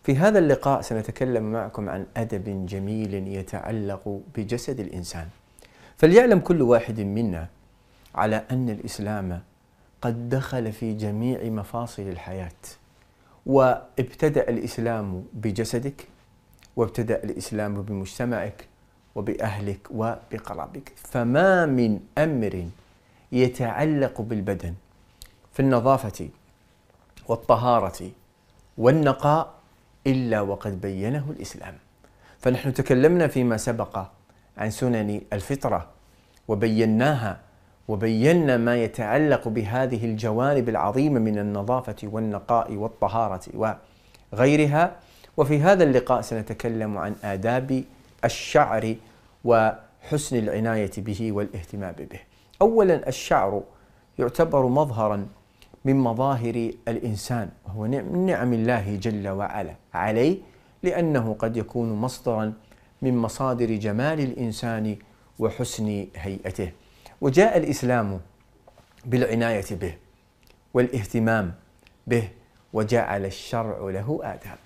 في هذا اللقاء سنتكلم معكم عن أدب جميل يتعلق بجسد الإنسان. فليعلم كل واحد منا على أن الإسلام قد دخل في جميع مفاصل الحياة، وابتدأ الإسلام بجسدك، وابتدأ الإسلام بمجتمعك وبأهلك وبقرابك. فما من أمر يتعلق بالبدن في النظافة والطهارة والنقاء إلا وقد بينه الإسلام. فنحن تكلمنا فيما سبق عن سنن الفطرة وبيناها، وبينا ما يتعلق بهذه الجوانب العظيمة من النظافة والنقاء والطهارة وغيرها. وفي هذا اللقاء سنتكلم عن آداب الشعر وحسن العناية به والاهتمام به. أولا، الشعر يعتبر مظهرا من مظاهر الإنسان، وهو من نعم الله جل وعلا عليه، لأنه قد يكون مصدرا من مصادر جمال الإنسان وحسن هيئته. وجاء الإسلام بالعناية به والاهتمام به، وجعل الشرع له آداب.